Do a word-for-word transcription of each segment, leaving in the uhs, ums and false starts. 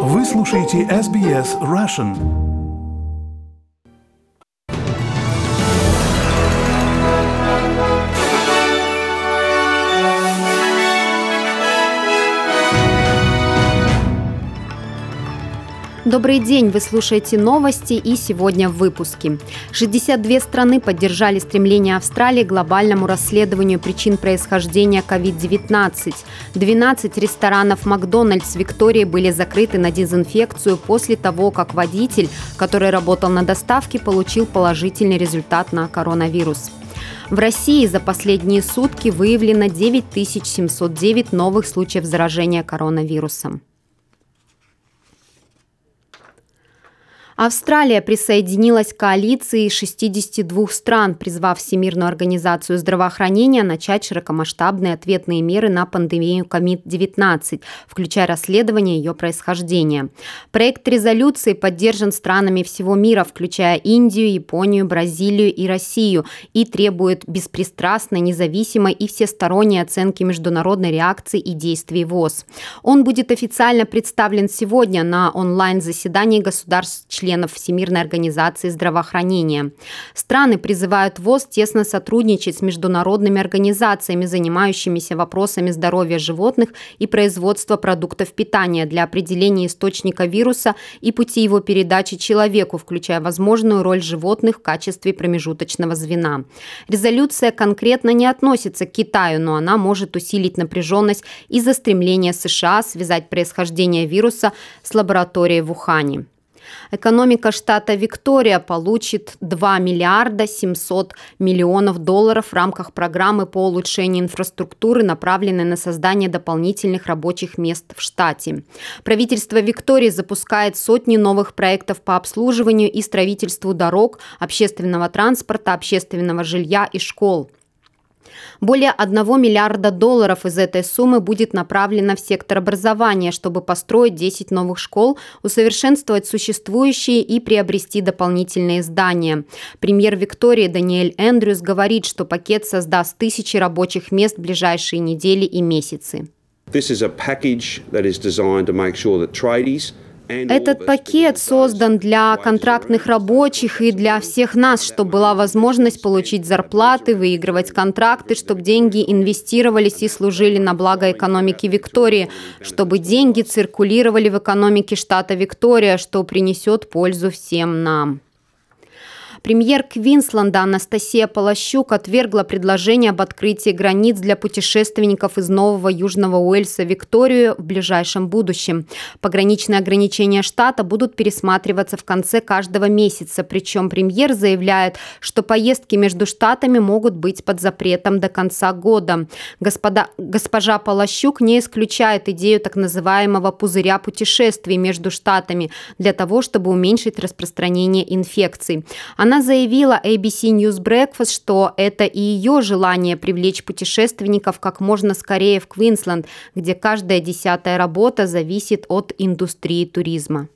Вы слушаете эс би эс Russian. Добрый день, вы слушаете новости, и сегодня в выпуске. шестьдесят две страны поддержали стремление Австралии к глобальному расследованию причин происхождения ковид девятнадцать. двенадцать ресторанов «Макдональдс» в Виктории были закрыты на дезинфекцию после того, как водитель, который работал на доставке, получил положительный результат на коронавирус. В России за последние сутки выявлено девять тысяч семьсот девять новых случаев заражения коронавирусом. Австралия присоединилась к коалиции шестидесяти двух стран, призвав Всемирную организацию здравоохранения начать широкомасштабные ответные меры на пандемию ковид девятнадцать, включая расследование ее происхождения. Проект резолюции поддержан странами всего мира, включая Индию, Японию, Бразилию и Россию, и требует беспристрастной, независимой и всесторонней оценки международной реакции и действий ВОЗ. Он будет официально представлен сегодня на онлайн-заседании государств-членов членов Всемирной организации здравоохранения. Страны призывают ВОЗ тесно сотрудничать с международными организациями, занимающимися вопросами здоровья животных и производства продуктов питания для определения источника вируса и пути его передачи человеку, включая возможную роль животных в качестве промежуточного звена. Резолюция конкретно не относится к Китаю, но она может усилить напряженность из-за стремления США связать происхождение вируса с лабораторией в Ухане. Экономика штата Виктория получит два миллиарда семьсот миллионов долларов в рамках программы по улучшению инфраструктуры, направленной на создание дополнительных рабочих мест в штате. Правительство Виктории запускает сотни новых проектов по обслуживанию и строительству дорог, общественного транспорта, общественного жилья и школ. Более одного миллиарда долларов из этой суммы будет направлено в сектор образования, чтобы построить десять новых школ, усовершенствовать существующие и приобрести дополнительные здания. Премьер Виктории Даниэль Эндрюс говорит, что пакет создаст тысячи рабочих мест в ближайшие недели и месяцы. Этот пакет создан для контрактных рабочих и для всех нас, чтобы была возможность получить зарплаты, выигрывать контракты, чтобы деньги инвестировались и служили на благо экономики Виктории, чтобы деньги циркулировали в экономике штата Виктория, что принесет пользу всем нам. Премьер Квинсленда Анастасия Полощук отвергла предложение об открытии границ для путешественников из Нового Южного Уэльса в Викторию в ближайшем будущем. Пограничные ограничения штата будут пересматриваться в конце каждого месяца, причем премьер заявляет, что поездки между штатами могут быть под запретом до конца года. Господа, госпожа Полощук не исключает идею так называемого пузыря путешествий между штатами для того, чтобы уменьшить распространение инфекций. Она Она заявила эй би си News Breakfast, что это и ее желание привлечь путешественников как можно скорее в Квинсленд, где каждая десятая работа зависит от индустрии туризма.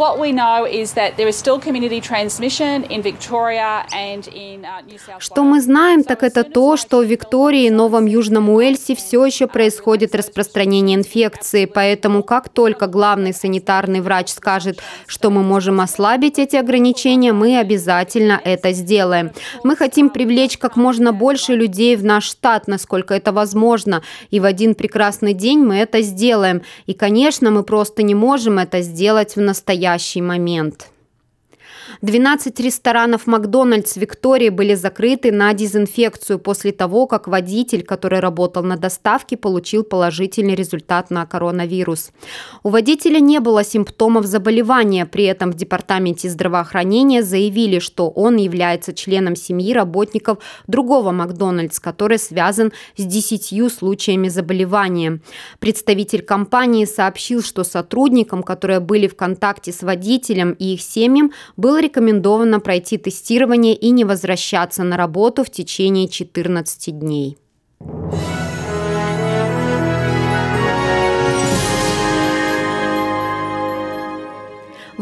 Что мы знаем, так это то, что в Виктории и Новом Южном Уэльсе все еще происходит распространение инфекции, поэтому как только главный санитарный врач скажет, что мы можем ослабить эти ограничения, мы обязательно это сделаем. Мы хотим привлечь как можно больше людей в наш штат, насколько это возможно, и в один прекрасный день мы это сделаем. И, конечно, мы просто не можем это сделать в настоящем момент. двенадцать ресторанов «Макдональдс» в Виктории были закрыты на дезинфекцию после того, как водитель, который работал на доставке, получил положительный результат на коронавирус. У водителя не было симптомов заболевания, при этом в Департаменте здравоохранения заявили, что он является членом семьи работников другого «Макдональдс», который связан с десятью случаями заболевания. Представитель компании сообщил, что сотрудникам, которые были в контакте с водителем и их семьям, было рекомендовано пройти тестирование и не возвращаться на работу в течение четырнадцати дней.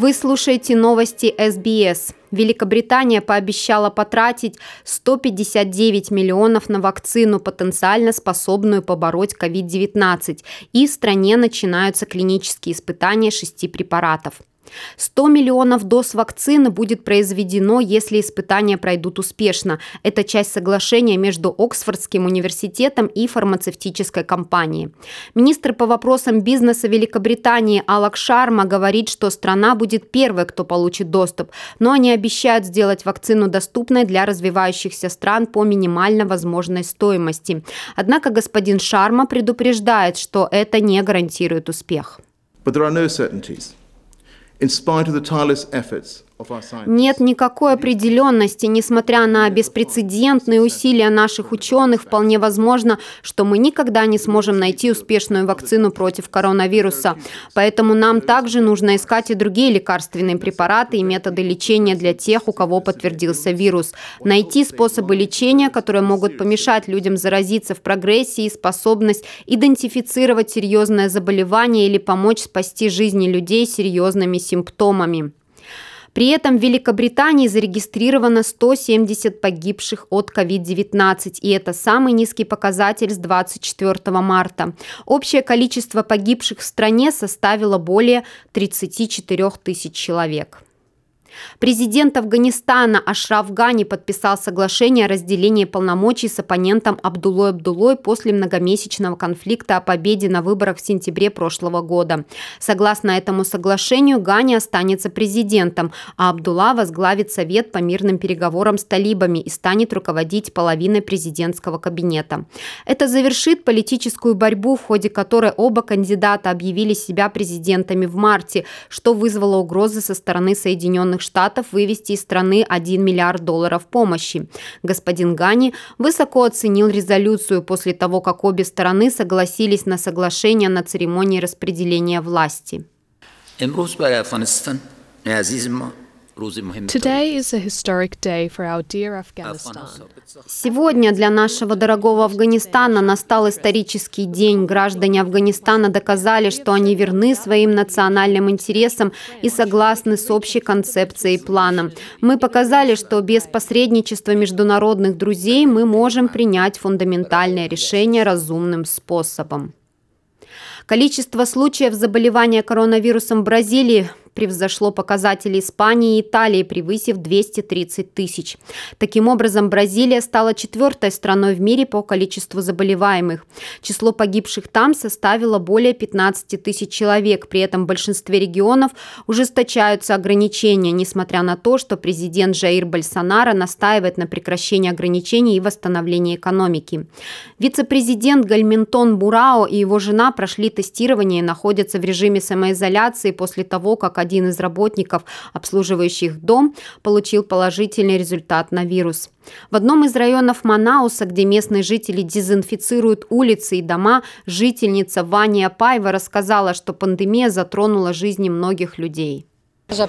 Вы слушаете новости эс би эс. Великобритания пообещала потратить сто пятьдесят девять миллионов на вакцину, потенциально способную побороть ковид девятнадцать, и в стране начинаются клинические испытания шести препаратов. сто миллионов доз вакцины будет произведено, если испытания пройдут успешно. Это часть соглашения между Оксфордским университетом и фармацевтической компанией. Министр по вопросам бизнеса Великобритании Алок Шарма говорит, что страна будет первой, кто получит доступ, но они обещают сделать вакцину доступной для развивающихся стран по минимально возможной стоимости. Однако господин Шарма предупреждает, что это не гарантирует успех. But there are no certainties. Нет никакой определенности. Несмотря на беспрецедентные усилия наших ученых, вполне возможно, что мы никогда не сможем найти успешную вакцину против коронавируса. Поэтому нам также нужно искать и другие лекарственные препараты и методы лечения для тех, у кого подтвердился вирус. Найти способы лечения, которые могут помешать людям заразиться в прогрессии, способность идентифицировать серьезное заболевание или помочь спасти жизни людей с серьезными симптомами. При этом в Великобритании зарегистрировано сто семьдесят погибших от ковид девятнадцать, и это самый низкий показатель с двадцать четвёртого марта. Общее количество погибших в стране составило более тридцати четырёх тысяч человек. Президент Афганистана Ашраф Гани подписал соглашение о разделении полномочий с оппонентом Абдуллой Абдуллой после многомесячного конфликта о победе на выборах в сентябре прошлого года. Согласно этому соглашению, Гани останется президентом, а Абдулла возглавит Совет по мирным переговорам с талибами и станет руководить половиной президентского кабинета. Это завершит политическую борьбу, в ходе которой оба кандидата объявили себя президентами в марте, что вызвало угрозы со стороны Соединенных Штатов вывести из страны один миллиард долларов помощи. Господин Гани высоко оценил резолюцию после того, как обе стороны согласились на соглашение на церемонии распределения власти. Today is a historic day for our dear Afghanistan. Сегодня для нашего дорогого Афганистана настал исторический день. Граждане Афганистана доказали, что они верны своим национальным интересам и согласны с общей концепцией и планом. Мы показали, что без посредничества международных друзей мы можем принять фундаментальное решение разумным способом. Количество случаев заболевания коронавирусом в Бразилии превзошло показатели Испании и Италии, превысив двести тридцать тысяч. Таким образом, Бразилия стала четвертой страной в мире по количеству заболеваемых. Число погибших там составило более пятнадцати тысяч человек. При этом в большинстве регионов ужесточаются ограничения, несмотря на то, что президент Жаир Больсонаро настаивает на прекращении ограничений и восстановлении экономики. Вице-президент Гальминтон Бурао и его жена прошли тестирование и находятся в режиме самоизоляции после того, как один из работников, обслуживающих дом, получил положительный результат на вирус. В одном из районов Манауса, где местные жители дезинфицируют улицы и дома, жительница Ваня Паева рассказала, что пандемия затронула жизни многих людей. I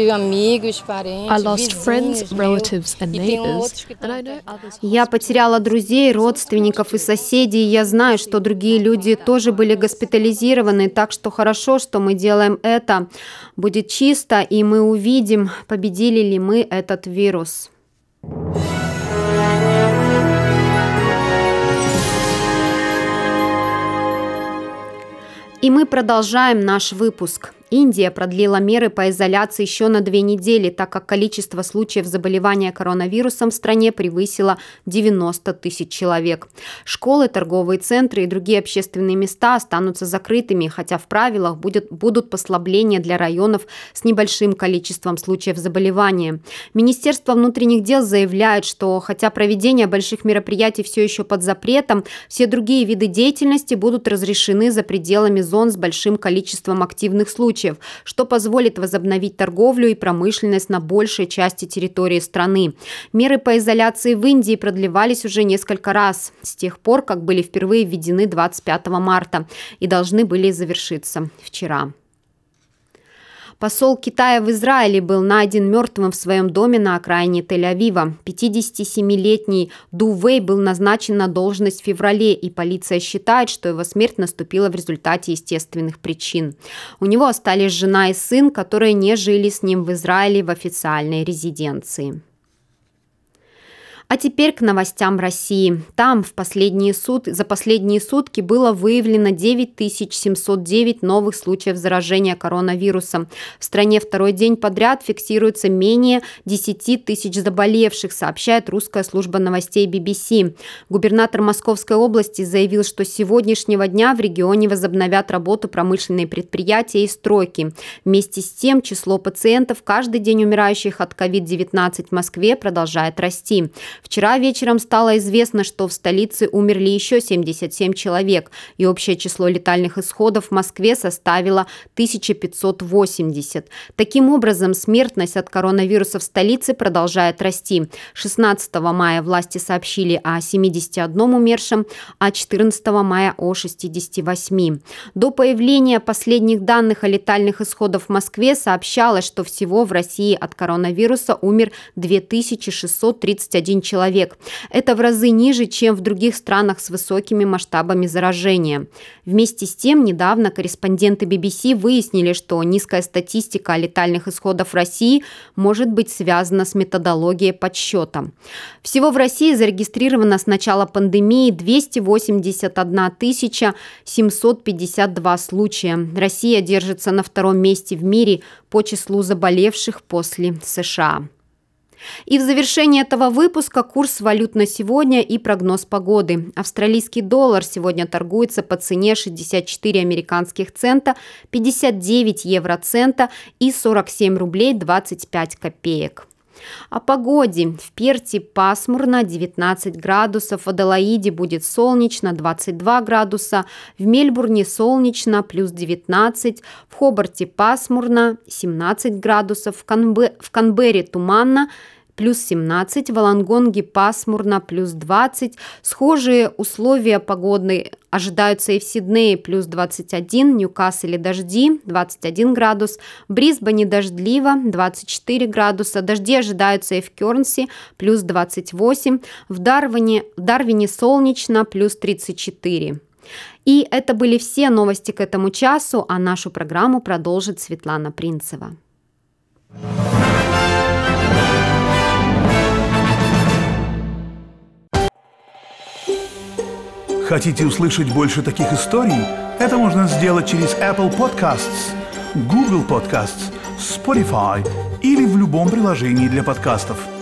lost friends, relatives and neighbors, and I know others. Я потеряла друзей, родственников и соседей, и я знаю, что другие люди тоже были госпитализированы, так что хорошо, что мы делаем это. Будет чисто, и мы увидим, победили ли мы этот вирус. И мы продолжаем наш выпуск. Индия продлила меры по изоляции еще на две недели, так как количество случаев заболевания коронавирусом в стране превысило девяносто тысяч человек. Школы, торговые центры и другие общественные места останутся закрытыми, хотя в правилах будет, будут послабления для районов с небольшим количеством случаев заболевания. Министерство внутренних дел заявляет, что хотя проведение больших мероприятий все еще под запретом, все другие виды деятельности будут разрешены за пределами зон с большим количеством активных случаев, что позволит возобновить торговлю и промышленность на большей части территории страны. Меры по изоляции в Индии продлевались уже несколько раз, с тех пор, как были впервые введены двадцать пятого марта и должны были завершиться вчера. Посол Китая в Израиле был найден мертвым в своем доме на окраине Тель-Авива. пятидесятисемилетний Ду Вэй был назначен на должность в феврале, и полиция считает, что его смерть наступила в результате естественных причин. У него остались жена и сын, которые не жили с ним в Израиле в официальной резиденции. А теперь к новостям России. Там в последние сут... за последние сутки было выявлено девять тысяч семьсот девять новых случаев заражения коронавирусом. В стране второй день подряд фиксируется менее десять тысяч заболевших, сообщает русская служба новостей би би си. Губернатор Московской области заявил, что с сегодняшнего дня в регионе возобновят работу промышленные предприятия и стройки. Вместе с тем число пациентов, каждый день умирающих от ковид девятнадцать в Москве, продолжает расти. Вчера вечером стало известно, что в столице умерли еще семьдесят семь человек, и общее число летальных исходов в Москве составило тысяча пятьсот восемьдесят. Таким образом, смертность от коронавируса в столице продолжает расти. шестнадцатого мая власти сообщили о семидесяти одном умершем, а четырнадцатого мая о шестидесяти восьми. До появления последних данных о летальных исходах в Москве сообщалось, что всего в России от коронавируса умер две тысячи шестьсот тридцать один человек. человек. Это в разы ниже, чем в других странах с высокими масштабами заражения. Вместе с тем, недавно корреспонденты би би си выяснили, что низкая статистика летальных исходов в России может быть связана с методологией подсчета. Всего в России зарегистрировано с начала пандемии двести восемьдесят одна тысяча семьсот пятьдесят два случая. Россия держится на втором месте в мире по числу заболевших после США. И в завершении этого выпуска курс валют на сегодня и прогноз погоды. Австралийский доллар сегодня торгуется по цене шестьдесят четыре американских цента, пятьдесят девять евроцента и сорок семь рублей двадцать пять копеек. О погоде. В Перте пасмурно, девятнадцать градусов, в Аделаиде будет солнечно, двадцать два градуса, в Мельбурне солнечно, плюс девятнадцать, в Хобарте пасмурно, семнадцать градусов, в, Канбе... в Канберре туманно, плюс семнадцать, в Волонгонге пасмурно, плюс двадцать. Схожие условия погодные ожидаются и в Сиднее, плюс двадцать один, Ньюкасле дожди, двадцать один градус, в Брисбене дождливо, двадцать четыре градуса, дожди ожидаются и в Кернси, плюс двадцать восемь, в Дарвине, в Дарвине солнечно, плюс тридцать четыре. И это были все новости к этому часу, а нашу программу продолжит Светлана Принцева. Хотите услышать больше таких историй? Это можно сделать через Apple Podcasts, Google Podcasts, Spotify или в любом приложении для подкастов.